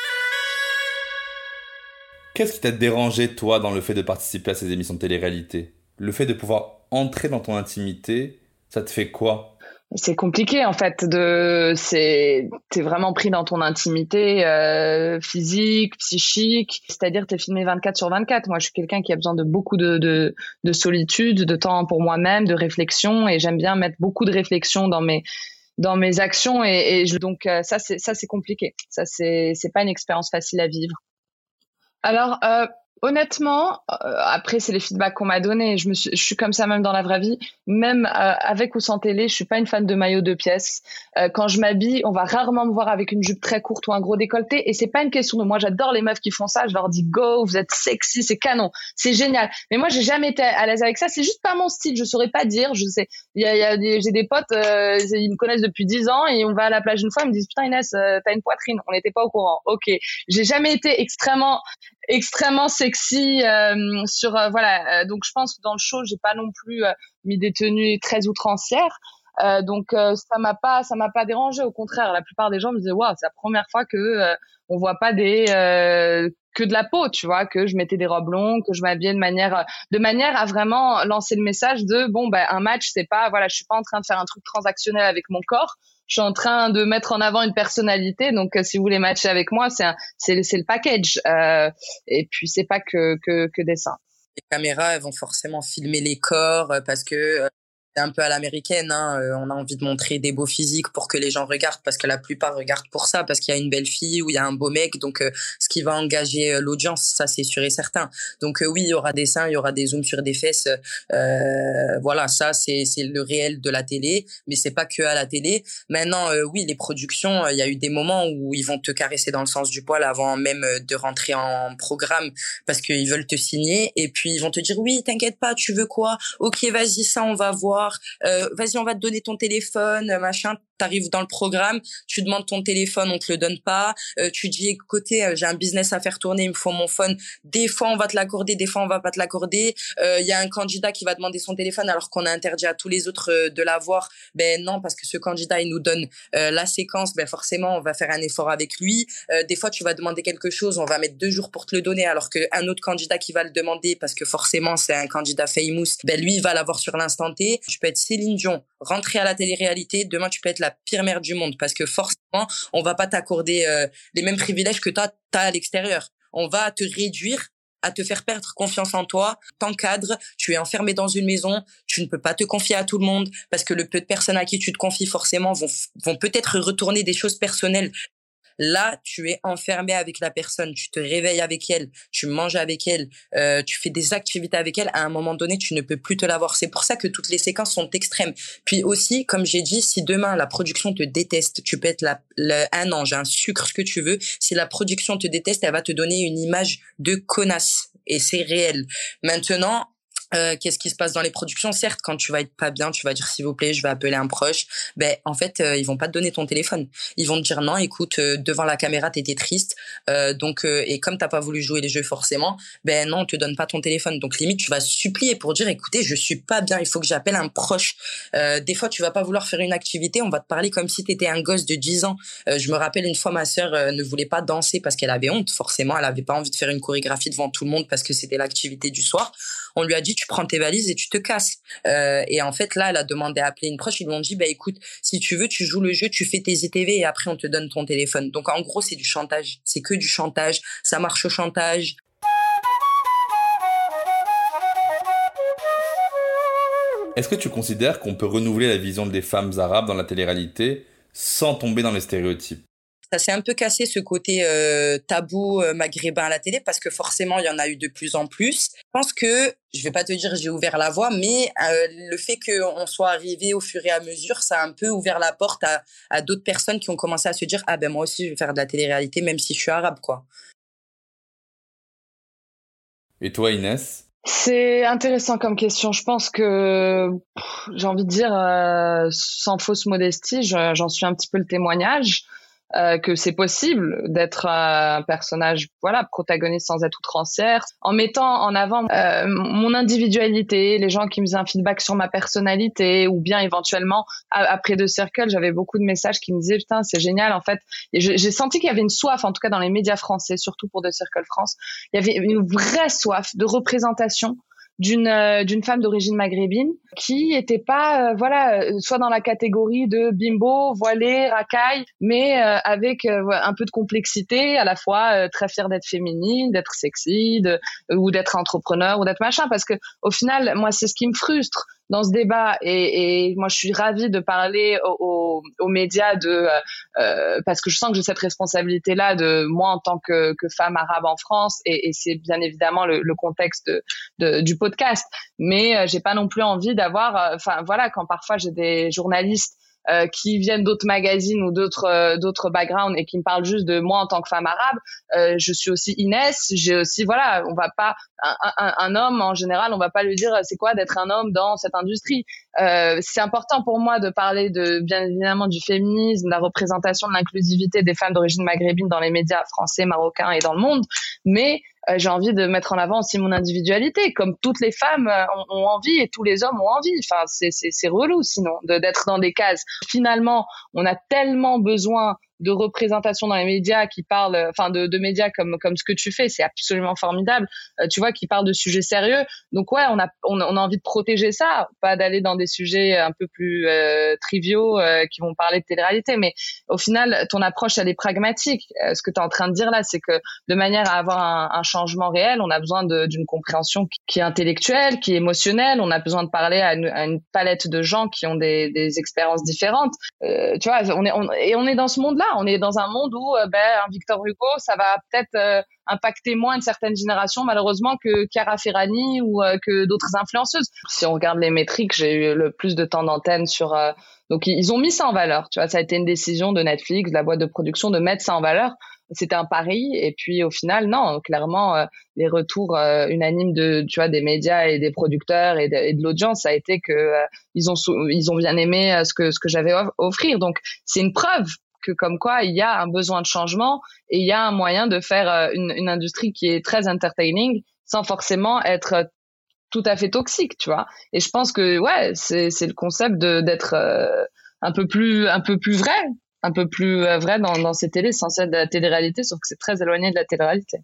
Qu'est-ce qui t'a dérangé, toi, dans le fait de participer à ces émissions de télé-réalité ? Le fait de pouvoir entrer dans ton intimité, ça te fait quoi ? C'est compliqué, en fait. De, c'est, t'es vraiment pris dans ton intimité euh, physique, psychique. C'est-à-dire, t'es filmé vingt-quatre sur vingt-quatre. Moi, je suis quelqu'un qui a besoin de beaucoup de, de, de solitude, de temps pour moi-même, de réflexion. Et j'aime bien mettre beaucoup de réflexion dans mes... dans mes actions et, et je, donc euh, ça c'est ça c'est compliqué. Ça c'est c'est pas une expérience facile à vivre. Alors, euh, honnêtement, euh, après, c'est les feedbacks qu'on m'a donnés. Je me suis, je suis comme ça même dans la vraie vie. Même euh, avec ou sans télé, je suis pas une fan de maillot de pièces. Euh, quand je m'habille, on va rarement me voir avec une jupe très courte ou un gros décolleté. Et c'est pas une question de moi. J'adore les meufs qui font ça. Je leur dis go, vous êtes sexy, c'est canon, c'est génial. Mais moi, j'ai jamais été à l'aise avec ça. C'est juste pas mon style. Je saurais pas dire. Je sais. Il y a, il y a des, j'ai des potes, euh, ils me connaissent depuis dix ans et on va à la plage une fois, ils me disent putain Inès, euh, t'as une poitrine. On n'était pas au courant. Ok. J'ai jamais été extrêmement extrêmement sexy euh, sur euh, voilà euh, donc je pense que dans le show j'ai pas non plus euh, mis des tenues très outrancières Euh, donc euh, ça m'a pas ça m'a pas dérangé, au contraire, la plupart des gens me disaient waouh, c'est la première fois que euh, on voit pas des euh, que de la peau, tu vois, que je mettais des robes longues, que je m'habillais de manière de manière à vraiment lancer le message de bon ben un match, c'est pas voilà, je suis pas en train de faire un truc transactionnel avec mon corps, je suis en train de mettre en avant une personnalité, donc euh, si vous voulez matcher avec moi, c'est un, c'est c'est le package, euh, et puis c'est pas que que que des seins. Les caméras, elles vont forcément filmer les corps euh, parce que euh, c'est un peu à l'américaine, hein. Euh, on a envie de montrer des beaux physiques pour que les gens regardent, parce que la plupart regardent pour ça, parce qu'il y a une belle fille ou il y a un beau mec, donc euh, ce qui va engager euh, l'audience, ça c'est sûr et certain. Donc euh, oui, il y aura des seins, il y aura des zooms sur des fesses, euh, voilà, ça c'est c'est le réel de la télé, mais c'est pas que à la télé. Maintenant, euh, oui, les productions, il euh, y a eu des moments où ils vont te caresser dans le sens du poil avant même de rentrer en programme, parce qu'ils veulent te signer, et puis ils vont te dire oui, t'inquiète pas, tu veux quoi? Ok, vas-y, ça on va voir. Euh, vas-y, on va te donner ton téléphone, machin. T'arrives dans le programme, tu demandes ton téléphone, on te le donne pas. Euh, tu dis, écoutez, euh, j'ai un business à faire tourner, il me faut mon phone. Des fois, on va te l'accorder, des fois, on va pas te l'accorder. Il euh, y a un candidat qui va demander son téléphone alors qu'on a interdit à tous les autres euh, de l'avoir. Ben non, parce que ce candidat, il nous donne euh, la séquence. Ben forcément, on va faire un effort avec lui. Euh, des fois, tu vas demander quelque chose, on va mettre deux jours pour te le donner, alors qu'un autre candidat qui va le demander, parce que forcément, c'est un candidat famous, ben lui, il va l'avoir sur l'instant T. Tu peux être Céline Dion, rentrer à la télé-réalité. Demain, tu peux être la pire mère du monde, parce que forcément, on va pas t'accorder euh, les mêmes privilèges que toi, t'as à l'extérieur. On va te réduire, à te faire perdre confiance en toi, t'encadre, tu es enfermé dans une maison, tu ne peux pas te confier à tout le monde, parce que le peu de personnes à qui tu te confies forcément vont, vont peut-être retourner des choses personnelles. Là, tu es enfermé avec la personne, tu te réveilles avec elle, tu manges avec elle, euh, tu fais des activités avec elle. À un moment donné, tu ne peux plus te la voir. C'est pour ça que toutes les séquences sont extrêmes. Puis aussi, comme j'ai dit, si demain la production te déteste, tu peux être la, la, un ange, un sucre, ce que tu veux. Si la production te déteste, elle va te donner une image de connasse. Et c'est réel. Maintenant, Euh, qu'est-ce qui se passe dans les productions? Certes, quand tu vas être pas bien, tu vas dire s'il vous plaît, je vais appeler un proche. Ben en fait, euh, ils vont pas te donner ton téléphone. Ils vont te dire non, écoute, euh, devant la caméra, t'étais triste, euh, donc euh, et comme t'as pas voulu jouer les jeux forcément, ben non, on te donne pas ton téléphone. Donc limite, tu vas supplier pour dire écoutez, je suis pas bien, il faut que j'appelle un proche. Euh, des fois, tu vas pas vouloir faire une activité, on va te parler comme si t'étais un gosse de dix ans. Euh, je me rappelle une fois, ma sœur euh, ne voulait pas danser parce qu'elle avait honte. Forcément, elle avait pas envie de faire une chorégraphie devant tout le monde parce que c'était l'activité du soir. On lui a dit tu prends tes valises et tu te casses. Euh, et en fait là, elle a demandé à appeler une proche. Ils lui ont dit bah écoute, si tu veux, tu joues le jeu, tu fais tes I T V et après on te donne ton téléphone. Donc en gros, c'est du chantage. C'est que du chantage. Ça marche au chantage. Est-ce que tu considères qu'on peut renouveler la vision des femmes arabes dans la télé-réalité sans tomber dans les stéréotypes? Ça s'est un peu cassé ce côté euh, tabou euh, maghrébin à la télé parce que forcément il y en a eu de plus en plus. Je pense que, je vais pas te dire j'ai ouvert la voie, mais euh, le fait qu'on soit arrivé au fur et à mesure, ça a un peu ouvert la porte à, à d'autres personnes qui ont commencé à se dire ah ben moi aussi je vais faire de la télé-réalité même si je suis arabe quoi. Et toi Inès? C'est intéressant comme question. Je pense que pff, j'ai envie de dire euh, sans fausse modestie, je, j'en suis un petit peu le témoignage. Euh, que c'est possible d'être un personnage, voilà, protagoniste sans être outrancière, en mettant en avant euh, mon individualité, les gens qui me faisaient un feedback sur ma personnalité, ou bien éventuellement après The Circle, j'avais beaucoup de messages qui me disaient putain c'est génial en fait. Et je, j'ai senti qu'il y avait une soif, en tout cas dans les médias français, surtout pour The Circle France, il y avait une vraie soif de représentation d'une euh, d'une femme d'origine maghrébine qui était pas euh, voilà euh, soit dans la catégorie de bimbo, voilée, racaille, mais euh, avec euh, un peu de complexité, à la fois euh, très fière d'être féminine, d'être sexy, de, euh, ou d'être entrepreneur ou d'être machin, parce que au final moi c'est ce qui me frustre dans ce débat, et, et moi je suis ravie de parler aux, aux, aux médias de euh, parce que je sens que j'ai cette responsabilité là de moi en tant que, que femme arabe en France, et, et c'est bien évidemment le, le contexte de, de, du podcast, mais euh, j'ai pas non plus envie d'avoir enfin euh, voilà, quand parfois j'ai des journalistes Euh, qui viennent d'autres magazines ou d'autres euh, d'autres backgrounds et qui me parlent juste de moi en tant que femme arabe, euh, je suis aussi Inès, j'ai aussi voilà, on va pas un, un, un homme en général, on va pas lui dire c'est quoi d'être un homme dans cette industrie. Euh, c'est important pour moi de parler de bien évidemment du féminisme, de la représentation, de l'inclusivité des femmes d'origine maghrébine dans les médias français, marocains et dans le monde, mais euh, j'ai envie de mettre en avant aussi mon individualité, comme toutes les femmes euh, ont, ont envie et tous les hommes ont envie. Enfin, c'est, c'est, c'est relou sinon de, d'être dans des cases. Finalement, on a tellement besoin de représentation dans les médias qui parlent, enfin de, de médias comme comme ce que tu fais, c'est absolument formidable. Euh, tu vois, qui parlent de sujets sérieux. Donc ouais, on a on, on a envie de protéger ça, pas d'aller dans des sujets un peu plus euh, triviaux euh, qui vont parler de télé-réalité. Mais au final, ton approche elle est pragmatique. Euh, ce que tu es en train de dire là, c'est que de manière à avoir un, un changement réel, on a besoin de, d'une compréhension qui, qui est intellectuelle, qui est émotionnelle. On a besoin de parler à une, à une palette de gens qui ont des, des expériences différentes. Euh, tu vois, on est on, et on est dans ce monde-là. On est dans un monde où euh, ben, un Victor Hugo, ça va peut-être euh, impacter moins une certaine génération, malheureusement, que Chiara Ferragni ou euh, que d'autres influenceuses. Si on regarde les métriques, j'ai eu le plus de temps d'antenne sur... Euh, donc, ils ont mis ça en valeur. Tu vois, ça a été une décision de Netflix, de la boîte de production, de mettre ça en valeur. C'était un pari. Et puis, au final, non, clairement, euh, les retours euh, unanimes de, tu vois, des médias et des producteurs et de, et de l'audience, ça a été que euh, ils ont, ils ont bien aimé euh, ce que, ce que j'avais à offrir. Donc, c'est une preuve que comme quoi il y a un besoin de changement et il y a un moyen de faire une, une industrie qui est très entertaining sans forcément être tout à fait toxique, tu vois. Et je pense que ouais, c'est c'est le concept de d'être euh, un peu plus un peu plus vrai, un peu plus euh, vrai dans dans ces télés, sans être de la télé-réalité, sauf que c'est très éloigné de la télé-réalité.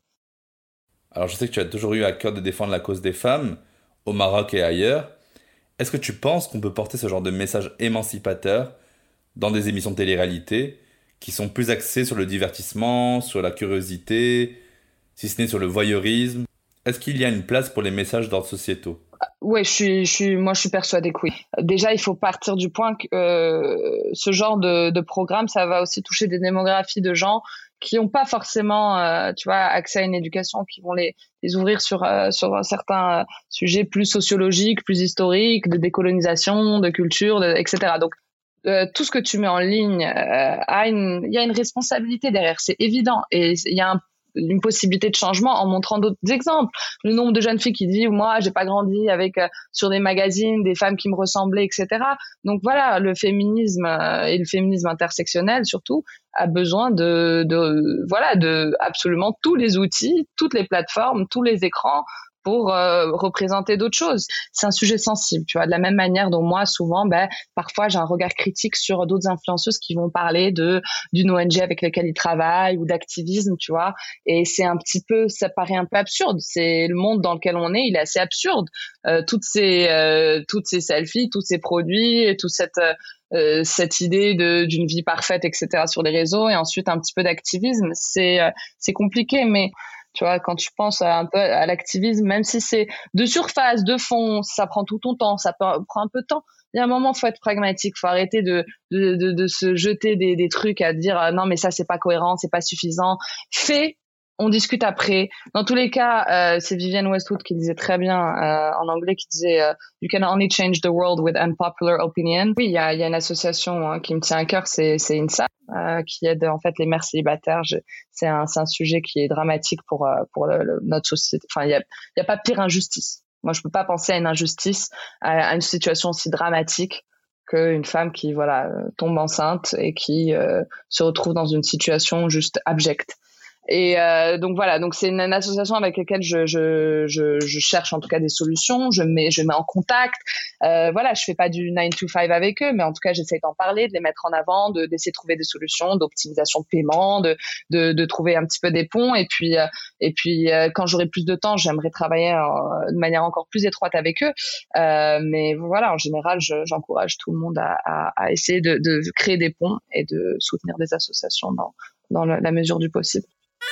Alors je sais que tu as toujours eu à cœur de défendre la cause des femmes au Maroc et ailleurs. Est-ce que tu penses qu'on peut porter ce genre de message émancipateur dans des émissions de télé-réalité qui sont plus axées sur le divertissement, sur la curiosité, si ce n'est sur le voyeurisme? Est-ce qu'il y a une place pour les messages d'ordre sociétaux? Oui, je suis, je suis, moi, je suis persuadée que oui. Déjà, il faut partir du point que euh, ce genre de, de programme, ça va aussi toucher des démographies de gens qui n'ont pas forcément, euh, tu vois, accès à une éducation, qui vont les, les ouvrir sur euh, sur certains euh, sujets plus sociologiques, plus historiques, de décolonisation, de culture, de, et cetera. Donc Euh, tout ce que tu mets en ligne euh, a une, il y a une responsabilité derrière, c'est évident, et il y a un, une possibilité de changement en montrant d'autres exemples. Le nombre de jeunes filles qui disent moi j'ai pas grandi avec euh, sur des magazines des femmes qui me ressemblaient, et cetera. Donc voilà, le féminisme euh, et le féminisme intersectionnel surtout a besoin de, de voilà de absolument tous les outils, toutes les plateformes, tous les écrans pour euh, représenter d'autres choses. C'est un sujet sensible, tu vois, de la même manière dont moi, souvent, ben, parfois, j'ai un regard critique sur d'autres influenceuses qui vont parler de d'une O N G avec laquelle ils travaillent ou d'activisme, tu vois, et c'est un petit peu, ça paraît un peu absurde. C'est le monde dans lequel on est, il est assez absurde. Euh, toutes ces euh, toutes ces selfies, tous ces produits, et toute cette euh, cette idée de d'une vie parfaite, et cetera sur les réseaux, et ensuite un petit peu d'activisme, c'est euh, c'est compliqué, mais tu vois, quand tu penses à un peu à l'activisme, même si c'est de surface, de fond, ça prend tout ton temps, ça peut, prend un peu de temps. Il y a un moment, faut être pragmatique, faut arrêter de de de, de se jeter des des trucs à dire ah, non mais ça c'est pas cohérent, c'est pas suffisant. Fais, on discute après. Dans tous les cas, euh, c'est Vivienne Westwood qui disait très bien euh, en anglais, qui disait euh, You can only change the world with unpopular opinion. Oui, il y a, il y a une association hein, qui me tient à cœur, c'est, c'est INSA, euh, qui aide en fait les mères célibataires. Je, c'est un, c'est un sujet qui est dramatique pour euh, pour le, le, notre société. Enfin, il y a, il y a pas pire injustice. Moi, je peux pas penser à une injustice, à, à une situation aussi dramatique qu'une femme qui voilà tombe enceinte et qui euh, se retrouve dans une situation juste abjecte. Et euh, donc voilà, donc c'est une, une association avec laquelle je, je je je cherche en tout cas des solutions, je mets je mets en contact. Euh, voilà, je fais pas du nine to five avec eux, mais en tout cas j'essaie d'en parler, de les mettre en avant, de d'essayer de trouver des solutions d'optimisation de paiement, de de de trouver un petit peu des ponts. Et puis euh, et puis euh, quand j'aurai plus de temps, j'aimerais travailler euh, de manière encore plus étroite avec eux. Euh, mais voilà, en général, je, j'encourage tout le monde à, à, à essayer de, de créer des ponts et de soutenir des associations dans dans la mesure du possible.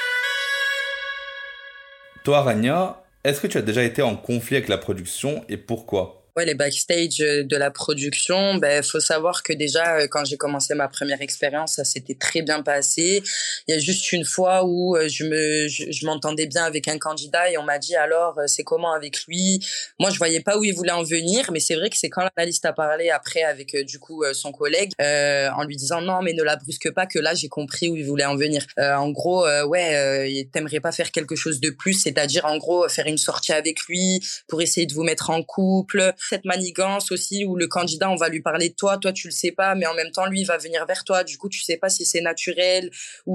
Toi, Rania, est-ce que tu as déjà été en conflit avec la production et pourquoi ? Ouais, les backstage de la production, ben faut savoir que déjà quand j'ai commencé ma première expérience, ça s'était très bien passé. Il y a juste une fois où je me je, je m'entendais bien avec un candidat et on m'a dit alors c'est comment avec lui. Moi, je voyais pas où il voulait en venir, mais c'est vrai que c'est quand l'analyste a parlé après avec du coup son collègue euh, en lui disant non mais ne la brusque pas que là j'ai compris où il voulait en venir. Euh, en gros euh, ouais, euh, t'aimerais pas faire quelque chose de plus, c'est-à-dire en gros faire une sortie avec lui pour essayer de vous mettre en couple. Cette manigance aussi où le candidat on va lui parler de toi, toi tu le sais pas, mais en même temps lui il va venir vers toi, du coup tu sais pas si c'est naturel ou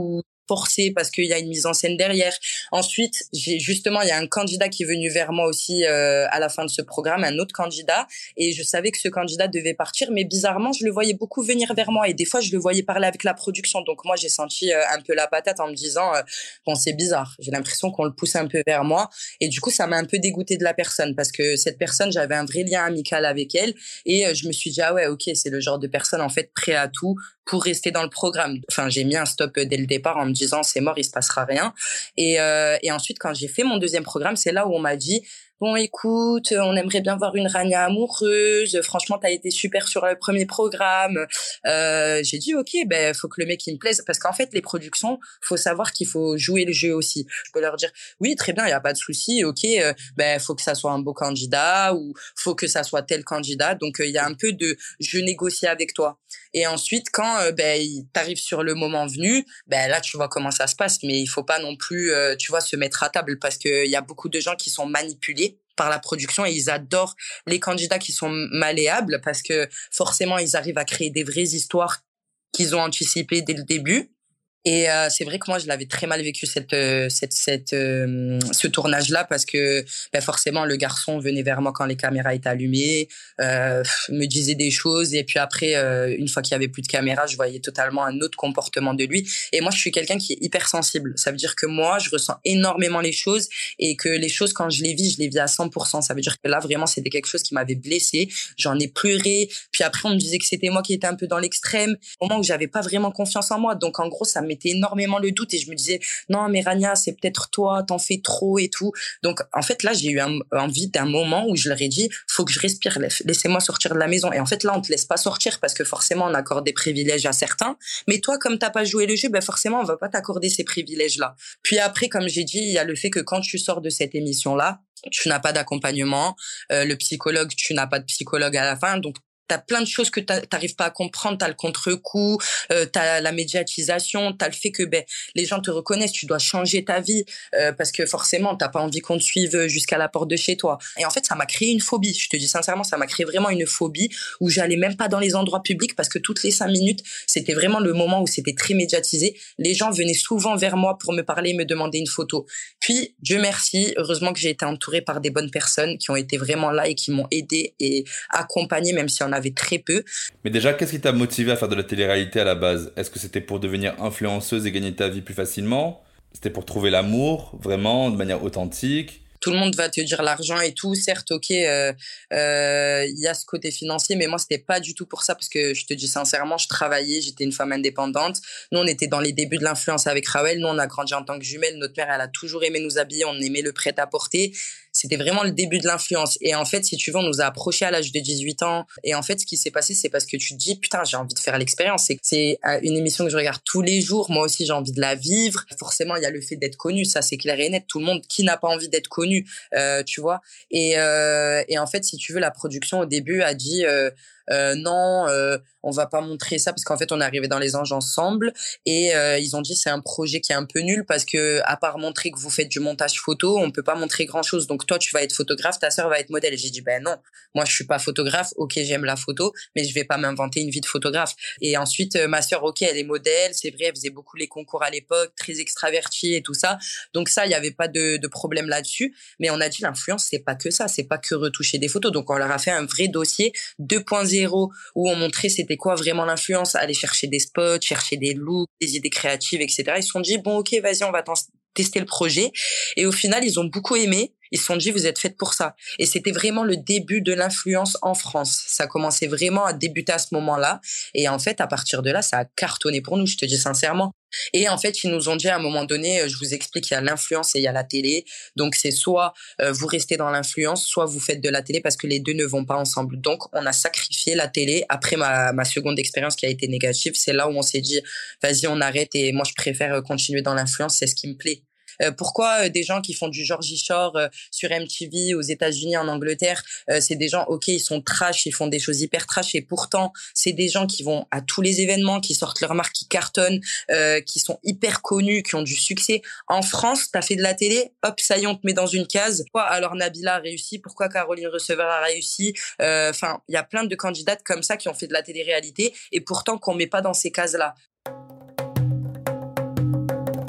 forcé parce qu'il y a une mise en scène derrière. Ensuite, j'ai justement, il y a un candidat qui est venu vers moi aussi euh, à la fin de ce programme, un autre candidat, et je savais que ce candidat devait partir, mais bizarrement, je le voyais beaucoup venir vers moi, et des fois, je le voyais parler avec la production. Donc moi, j'ai senti euh, un peu la patate en me disant, euh, bon, c'est bizarre. J'ai l'impression qu'on le pousse un peu vers moi, et du coup, ça m'a un peu dégoûté de la personne parce que cette personne, j'avais un vrai lien amical avec elle, et euh, je me suis dit, ah ouais, ok, c'est le genre de personne en fait prêt à tout pour rester dans le programme. Enfin, j'ai mis un stop dès le départ en me disant c'est mort, il se passera rien. Et, euh, et ensuite, quand j'ai fait mon deuxième programme, c'est là où on m'a dit bon, écoute, on aimerait bien voir une Rania amoureuse. Franchement, t'as été super sur le premier programme. Euh, j'ai dit ok, ben faut que le mec il me plaise parce qu'en fait les productions, faut savoir qu'il faut jouer le jeu aussi. Je peux leur dire oui, très bien, il y a pas de souci. Ok, euh, ben faut que ça soit un beau candidat ou faut que ça soit tel candidat. Donc il euh, y a un peu de je négocie avec toi. Et ensuite quand euh, ben t'arrives sur le moment venu, ben là tu vois comment ça se passe. Mais il faut pas non plus, euh, tu vois, se mettre à table parce que il y a beaucoup de gens qui sont manipulés par la production et ils adorent les candidats qui sont malléables parce que forcément ils arrivent à créer des vraies histoires qu'ils ont anticipées dès le début. Et euh, c'est vrai que moi je l'avais très mal vécu cette euh, cette cette euh, ce tournage là parce que ben forcément le garçon venait vers moi quand les caméras étaient allumées, euh, me disait des choses et puis après euh, une fois qu'il y avait plus de caméras, je voyais totalement un autre comportement de lui. Et moi je suis quelqu'un qui est hyper sensible. Ça veut dire que moi je ressens énormément les choses et que les choses quand je les vis, je les vis à cent pour cent. Ça veut dire que là vraiment c'était quelque chose qui m'avait blessée. J'en ai pleuré. Puis après on me disait que c'était moi qui étais un peu dans l'extrême, au moment où j'avais pas vraiment confiance en moi. Donc en gros ça mettait énormément le doute et je me disais non mais Rania c'est peut-être toi, t'en fais trop et tout. Donc en fait là j'ai eu un, envie d'un moment où je leur ai dit faut que je respire, laissez-moi sortir de la maison. Et en fait là on te laisse pas sortir parce que forcément on accorde des privilèges à certains, mais toi comme t'as pas joué le jeu, ben forcément on va pas t'accorder ces privilèges là. Puis après comme j'ai dit, il y a le fait que quand tu sors de cette émission là, tu n'as pas d'accompagnement, euh, le psychologue, tu n'as pas de psychologue à la fin, donc t'as plein de choses que t'arrives pas à comprendre, t'as le contre-coup, euh, t'as la médiatisation, t'as le fait que ben les gens te reconnaissent, tu dois changer ta vie euh, parce que forcément t'as pas envie qu'on te suive jusqu'à la porte de chez toi. Et en fait ça m'a créé une phobie, je te dis sincèrement, ça m'a créé vraiment une phobie où j'allais même pas dans les endroits publics parce que toutes les cinq minutes c'était vraiment le moment où c'était très médiatisé. Les gens venaient souvent vers moi pour me parler, me demander une photo. Puis Dieu merci, heureusement que j'ai été entourée par des bonnes personnes qui ont été vraiment là et qui m'ont aidée et accompagnée même si on a avait très peu. Mais déjà, qu'est-ce qui t'a motivé à faire de la télé-réalité à la base ? Est-ce que c'était pour devenir influenceuse et gagner ta vie plus facilement ? C'était pour trouver l'amour, vraiment, de manière authentique ? Tout le monde va te dire l'argent et tout. Certes, ok, il euh, euh, y a ce côté financier, mais moi, c'était pas du tout pour ça parce que je te dis sincèrement, je travaillais, j'étais une femme indépendante. Nous, on était dans les débuts de l'influence avec Rawel. Nous, on a grandi en tant que jumelles. Notre mère, elle a toujours aimé nous habiller. On aimait le prêt-à-porter. C'était vraiment le début de l'influence. Et en fait, si tu veux, on nous a approchés à l'âge de dix-huit ans. Et en fait, ce qui s'est passé, c'est parce que tu te dis, putain, j'ai envie de faire l'expérience. C'est, c'est une émission que je regarde tous les jours. Moi aussi, j'ai envie de la vivre. Forcément, il y a le fait d'être connu. Ça, c'est clair et net. Tout le monde qui n'a pas envie d'être connu, euh, tu vois. Et, euh, et en fait, si tu veux, la production, au début, a dit... Euh, Euh, non, euh, on va pas montrer ça parce qu'en fait on est arrivé dans les anges ensemble et euh, ils ont dit c'est un projet qui est un peu nul parce que à part montrer que vous faites du montage photo, on peut pas montrer grand chose. Donc toi tu vas être photographe, ta sœur va être modèle. Et j'ai dit ben non, moi je suis pas photographe. Ok, j'aime la photo, mais je vais pas m'inventer une vie de photographe. Et ensuite euh, ma sœur, ok, elle est modèle, c'est vrai, elle faisait beaucoup les concours à l'époque, très extravertie et tout ça. Donc ça il y avait pas de, de problème là-dessus. Mais on a dit l'influence c'est pas que ça, c'est pas que retoucher des photos. Donc on leur a fait un vrai dossier deux point zéro où on montrait c'était quoi vraiment l'influence, aller chercher des spots, chercher des looks, des idées créatives, et cetera. Ils se sont dit, bon, ok, vas-y, on va tester le projet. Et au final, ils ont beaucoup aimé. Ils se sont dit, vous êtes faites pour ça. Et c'était vraiment le début de l'influence en France. Ça commençait vraiment à débuter à ce moment-là. Et en fait, à partir de là, ça a cartonné pour nous, je te dis sincèrement. Et en fait, ils nous ont dit à un moment donné, je vous explique, il y a l'influence et il y a la télé. Donc, c'est soit euh, vous restez dans l'influence, soit vous faites de la télé parce que les deux ne vont pas ensemble. Donc, on a sacrifié la télé. Après ma, ma seconde expérience qui a été négative, c'est là où on s'est dit, vas-y, on arrête et moi, je préfère continuer dans l'influence, c'est ce qui me plaît. Euh, pourquoi euh, des gens qui font du Georgie Shore euh, sur M T V aux États-Unis, en Angleterre, euh, c'est des gens, ok, ils sont trash, ils font des choses hyper trash, et pourtant c'est des gens qui vont à tous les événements, qui sortent leur marque, qui cartonnent, euh, qui sont hyper connus, qui ont du succès. En France, t'as fait de la télé, hop, ça y est, on te met dans une case. Pourquoi alors Nabila a réussi? Pourquoi Caroline Receveur a réussi? Enfin, euh, il y a plein de candidates comme ça qui ont fait de la télé-réalité, et pourtant qu'on met pas dans ces cases-là.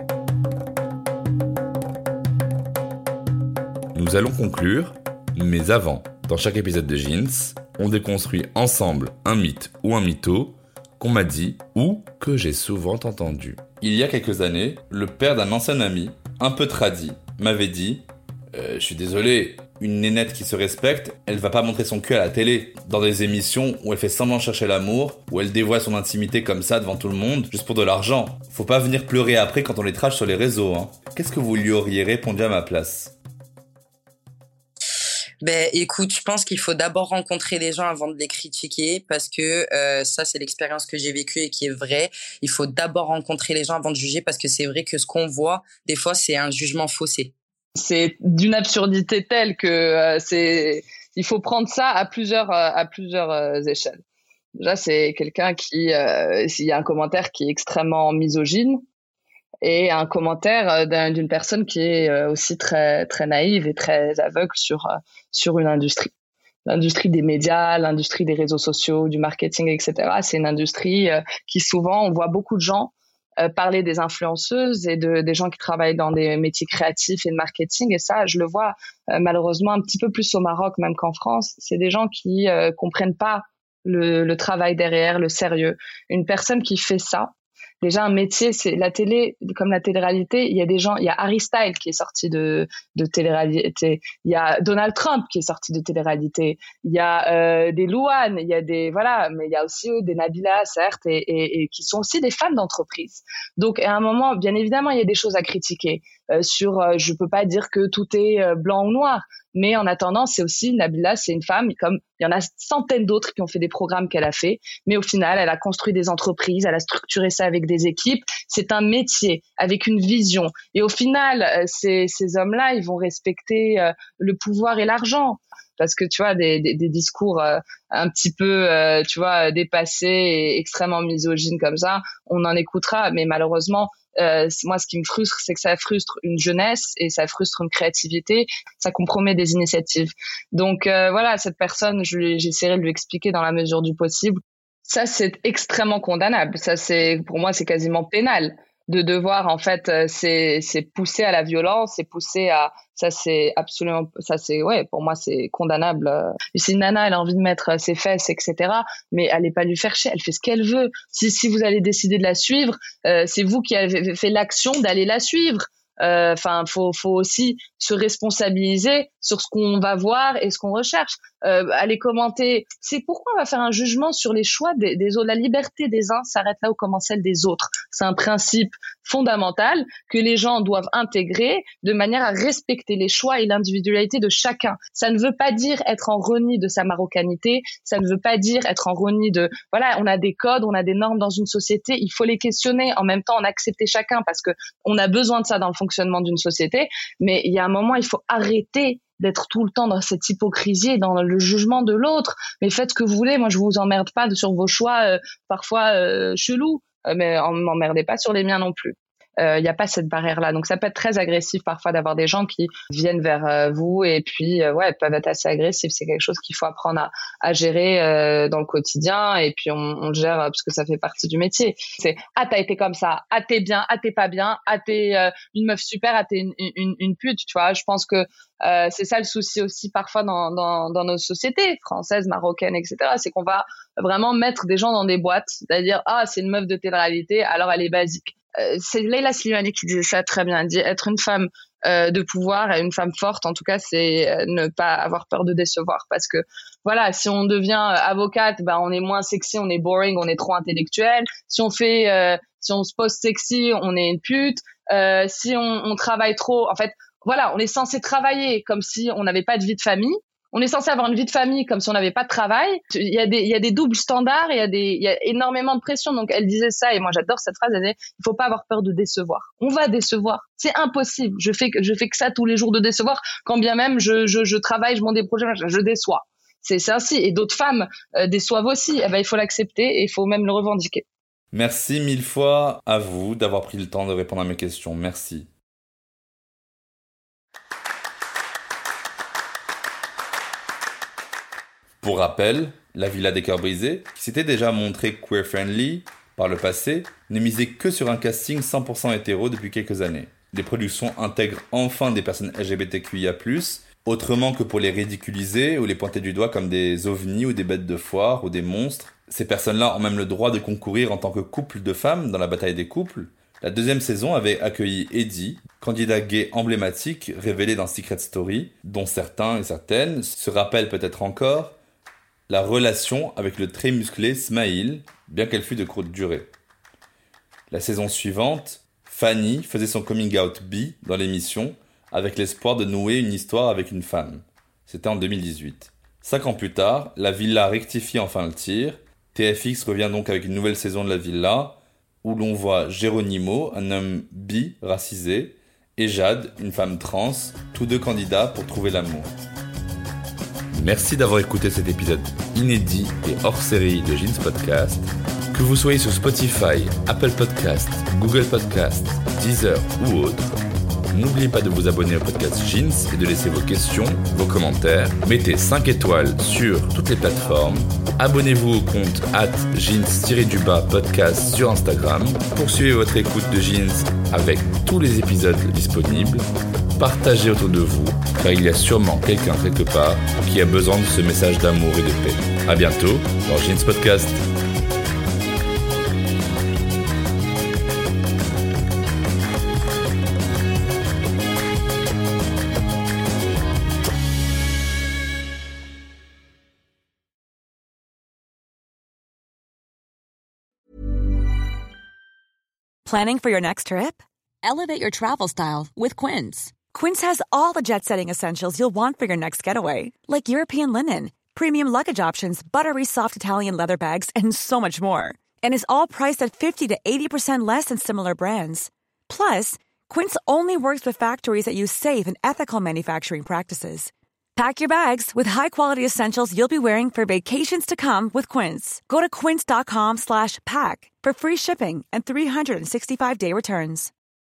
Nous allons conclure, mais avant, dans chaque épisode de Jeans, on déconstruit ensemble un mythe ou un mytho qu'on m'a dit ou que j'ai souvent entendu. Il y a quelques années, le père d'un ancien ami, un peu tradi, m'avait dit euh, « Je suis désolé, une nénette qui se respecte, elle va pas montrer son cul à la télé, dans des émissions où elle fait semblant de chercher l'amour, où elle dévoile son intimité comme ça devant tout le monde, juste pour de l'argent. Faut pas venir pleurer après quand on les trash sur les réseaux, hein. » Qu'est-ce que vous lui auriez répondu à ma place ? Ben, écoute, je pense qu'il faut d'abord rencontrer les gens avant de les critiquer parce que euh, ça, c'est l'expérience que j'ai vécue et qui est vraie. Il faut d'abord rencontrer les gens avant de juger parce que c'est vrai que ce qu'on voit, des fois, c'est un jugement faussé. C'est d'une absurdité telle que euh, c'est, il faut prendre ça à plusieurs, euh, à plusieurs euh, échelles. Déjà, c'est quelqu'un qui, euh, il y a un commentaire qui est extrêmement misogyne. Et un commentaire d'un, d'une personne qui est aussi très très naïve et très aveugle sur sur une industrie. L'industrie des médias, l'industrie des réseaux sociaux, du marketing, et cetera. C'est une industrie qui souvent, on voit beaucoup de gens parler des influenceuses et de des gens qui travaillent dans des métiers créatifs et de marketing. Et ça, je le vois malheureusement un petit peu plus au Maroc même qu'en France. C'est des gens qui euh, comprennent pas le, le travail derrière, le sérieux. Une personne qui fait ça. Déjà, un métier, c'est la télé, comme la télé-réalité, il y a des gens, il y a Harry Styles qui est sorti de, de télé-réalité, il y a Donald Trump qui est sorti de télé-réalité, il y a euh, des Louane, il y a des, voilà, mais il y a aussi euh, des Nabila, certes, et, et, et qui sont aussi des femmes d'entreprise. Donc, à un moment, bien évidemment, il y a des choses à critiquer. Euh, sur, euh, je peux pas dire que tout est euh, blanc ou noir, mais en attendant, c'est aussi, Nabila, c'est une femme, comme il y en a centaines d'autres qui ont fait des programmes qu'elle a fait, mais au final, elle a construit des entreprises, elle a structuré ça avec des équipes. C'est un métier avec une vision. Et au final, euh, ces, ces hommes-là, ils vont respecter euh, le pouvoir et l'argent. Parce que tu vois, des, des, des discours euh, un petit peu, euh, tu vois, dépassés et extrêmement misogynes comme ça, on en écoutera, mais malheureusement, Euh, moi, ce qui me frustre, c'est que ça frustre une jeunesse et ça frustre une créativité, ça compromet des initiatives. Donc euh, voilà, cette personne, je lui, j'essaierai de lui expliquer dans la mesure du possible. Ça, c'est extrêmement condamnable. Ça, c'est pour moi, c'est quasiment pénal de devoir en fait, euh, c'est c'est pousser à la violence, c'est pousser à ça, c'est absolument ça, c'est ouais, pour moi, c'est condamnable. Si une nana, elle a envie de mettre ses fesses, et cetera, mais allez pas lui faire chier, elle fait ce qu'elle veut. Si si vous allez décider de la suivre, euh, c'est vous qui avez fait l'action d'aller la suivre. Enfin, euh, faut faut aussi se responsabiliser sur ce qu'on va voir et ce qu'on recherche. Euh, aller commenter, c'est pourquoi on va faire un jugement sur les choix des, des autres. La liberté des uns s'arrête là où commence celle des autres. C'est un principe fondamental que les gens doivent intégrer de manière à respecter les choix et l'individualité de chacun. Ça ne veut pas dire être en renie de sa marocanité, ça ne veut pas dire être en renie de, voilà, on a des codes, on a des normes dans une société, il faut les questionner, en même temps en accepter chacun parce que on a besoin de ça dans le fonctionnement d'une société, mais il y a un moment, il faut arrêter d'être tout le temps dans cette hypocrisie et dans le jugement de l'autre. Mais faites ce que vous voulez, moi je vous emmerde pas sur vos choix euh, parfois euh, chelous, euh, mais m'emmerdez pas sur les miens non plus. Il euh, n'y a pas cette barrière-là. Donc ça peut être très agressif parfois d'avoir des gens qui viennent vers euh, vous et puis euh, ouais, peuvent être assez agressifs. C'est quelque chose qu'il faut apprendre à, à gérer euh, dans le quotidien et puis on, on le gère parce que ça fait partie du métier. C'est ah t'as été comme ça, ah t'es bien, ah t'es pas bien, ah t'es euh, une meuf super, ah t'es une, une, une pute. Tu vois, je pense que euh, c'est ça le souci aussi parfois dans, dans, dans nos sociétés françaises, marocaines, et cetera. C'est qu'on va vraiment mettre des gens dans des boîtes, c'est-à-dire ah c'est une meuf de télé-réalité, alors elle est basique. Euh, c'est Leila Slimani qui disait ça très bien. Elle dit être une femme euh, de pouvoir et une femme forte, en tout cas, c'est euh, ne pas avoir peur de décevoir. Parce que voilà, si on devient euh, avocate, bah on est moins sexy, on est boring, on est trop intellectuel. Si on fait, euh, si on se pose sexy, on est une pute. Euh, si on, on travaille trop, en fait, voilà, on est censé travailler comme si on n'avait pas de vie de famille. On est censé avoir une vie de famille comme si on n'avait pas de travail. Il y a des, il y a des doubles standards, il y a des, il y a énormément de pression. Donc, elle disait ça, et moi, j'adore cette phrase. Elle disait, il faut pas avoir peur de décevoir. On va décevoir. C'est impossible. Je fais que, je fais que ça tous les jours de décevoir. Quand bien même je, je, je travaille, je monte des projets, je déçois. C'est, c'est ainsi. Et d'autres femmes euh, déçoivent aussi. Eh ben, il faut l'accepter et il faut même le revendiquer. Merci mille fois à vous d'avoir pris le temps de répondre à mes questions. Merci. Pour rappel, la Villa des Cœurs Brisés, qui s'était déjà montrée queer-friendly par le passé, ne misait que sur un casting cent pour cent hétéro depuis quelques années. Les productions intègrent enfin des personnes L G B T Q I A plus, Autrement que pour les ridiculiser ou les pointer du doigt comme des ovnis ou des bêtes de foire ou des monstres, ces personnes-là ont même le droit de concourir en tant que couple de femmes dans la bataille des couples. La deuxième saison avait accueilli Eddie, candidat gay emblématique révélé dans Secret Story, dont certains et certaines se rappellent peut-être encore la relation avec le très musclé Smaïl, bien qu'elle fût de courte durée. La saison suivante, Fanny faisait son coming out bi dans l'émission, avec l'espoir de nouer une histoire avec une femme. C'était en deux mille dix-huit. Cinq ans plus tard, la villa rectifie enfin le tir. T F X revient donc avec une nouvelle saison de la villa, où l'on voit Geronimo, un homme bi racisé, et Jade, une femme trans, tous deux candidats pour trouver l'amour. Merci d'avoir écouté cet épisode inédit et hors série de Jeans Podcast. Que vous soyez sur Spotify, Apple Podcast, Google Podcast, Deezer ou autre, n'oubliez pas de vous abonner au podcast Jeans et de laisser vos questions, vos commentaires. Mettez cinq étoiles sur toutes les plateformes. Abonnez-vous au compte at jeans-du-bas podcast sur Instagram. Poursuivez votre écoute de Jeans avec tous les épisodes disponibles. Partagez autour de vous, car il y a sûrement quelqu'un quelque part qui a besoin de ce message d'amour et de paix. À bientôt dans Jeans Podcast. Planning for your next trip? Elevate your travel style with Quince. Quince has all the jet-setting essentials you'll want for your next getaway, like European linen, premium luggage options, buttery soft Italian leather bags, and so much more. And is all priced at fifty to eighty percent less than similar brands. Plus, Quince only works with factories that use safe and ethical manufacturing practices. Pack your bags with high-quality essentials you'll be wearing for vacations to come with Quince. Go to quince.com slash pack for free shipping and three sixty-five day returns.